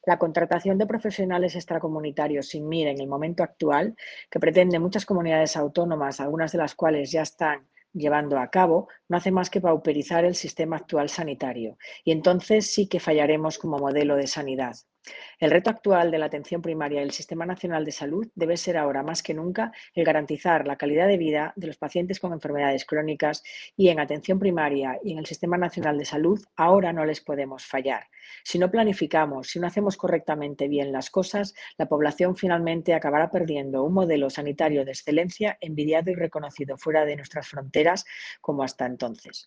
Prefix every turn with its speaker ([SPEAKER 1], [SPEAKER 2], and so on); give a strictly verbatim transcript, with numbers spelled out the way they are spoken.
[SPEAKER 1] La contratación de profesionales extracomunitarios sin mira en el momento actual, que pretende muchas comunidades autónomas, algunas de las cuales ya están llevando a cabo, no hace más que pauperizar el sistema actual sanitario. Y entonces sí que fallaremos como modelo de sanidad. El reto actual de la atención primaria y el Sistema Nacional de Salud debe ser ahora más que nunca el garantizar la calidad de vida de los pacientes con enfermedades crónicas y en atención primaria y en el Sistema Nacional de Salud ahora no les podemos fallar. Si no planificamos, si no hacemos correctamente bien las cosas, la población finalmente acabará perdiendo un modelo sanitario de excelencia envidiado y reconocido fuera de nuestras fronteras como hasta entonces.